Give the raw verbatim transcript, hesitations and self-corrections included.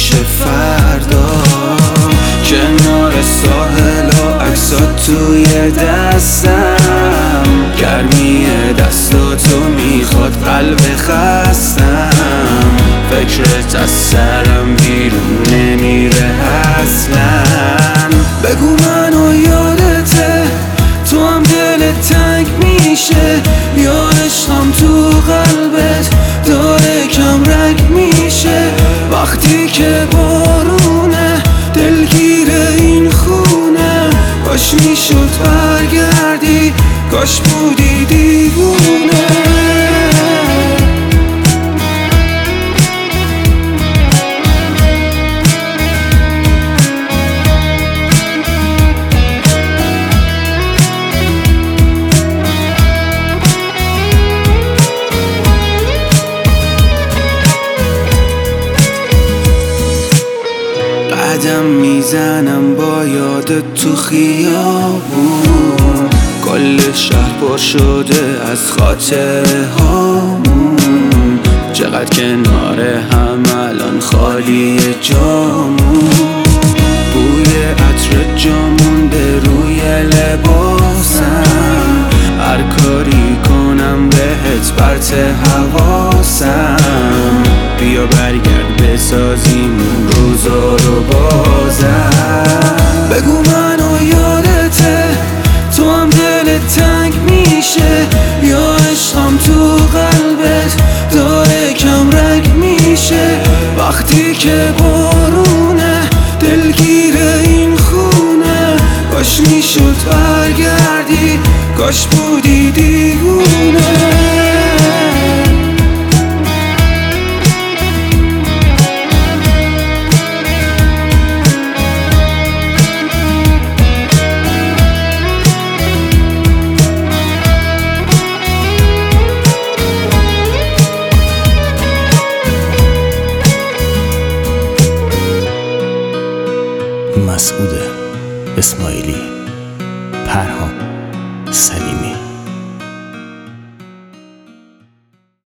میشه فردا. کنار ساحل و عکسات توی دستم، گرمی دستاتو میخواد قلب خستم. فکرت از سرم بیرون نمیره اصلا. بگو منو یادته، تو هم دلت تنگ میشه، یا عشقم تو قلبت داره کم رنگ میشه. وقتی که بارونه دلگیر این خونه، کاش میشد برگردی، کاش بودی دیوونه. قدم میزنم با یادت تو خیابون، کل شهر پر شده از خاطره هامون. چقدر کنار هم الان خالی جامون، بوی عطر جامونده روی لباسم. هر کاری کنم بهت پرت حواسم. بیا برگرد بسازیم روزا رو بازم. بگو منو یادته، تو هم دلت تنگ میشه، یا عشقم تو قلبت داره کم رنگ میشه. وقتی که بارونه دلگیر این خونه، کاش میشد برگردی، کاش بودی دیوونه. مسعود اسماعیلی.